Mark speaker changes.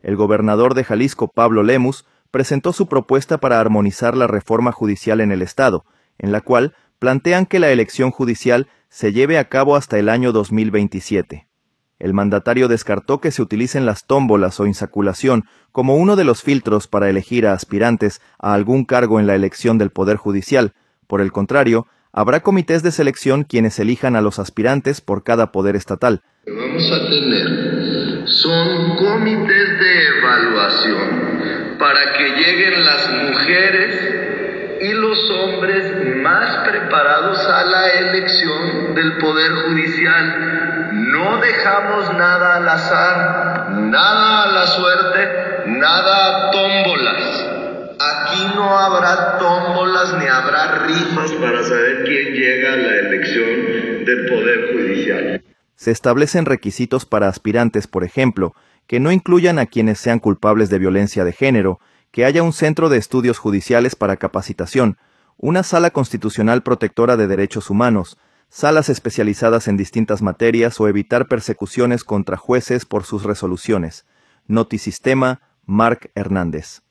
Speaker 1: el gobernador de Jalisco, Pablo Lemus, presentó su propuesta para armonizar la reforma judicial en el Estado, en la cual plantean que la elección judicial se lleve a cabo hasta el año 2027. El mandatario descartó que se utilicen las tómbolas o insaculación como uno de los filtros para elegir a aspirantes a algún cargo en la elección del Poder Judicial. Por el contrario, habrá comités de selección quienes elijan a los aspirantes por cada poder estatal.
Speaker 2: Lo que vamos a tener son comités de evaluación para que lleguen las mujeres y los hombres más preparados a la elección del Poder Judicial. No dejamos nada al azar, nada a la suerte, nada a tómbolas. Aquí no habrá tómbolas ni habrá rifas para saber quién llega a la elección del Poder Judicial.
Speaker 1: Se establecen requisitos para aspirantes, por ejemplo, que no incluyan a quienes sean culpables de violencia de género, que haya un centro de estudios judiciales para capacitación, una sala constitucional protectora de derechos humanos, salas especializadas en distintas materias o evitar persecuciones contra jueces por sus resoluciones. Notisistema, Marc Hernández.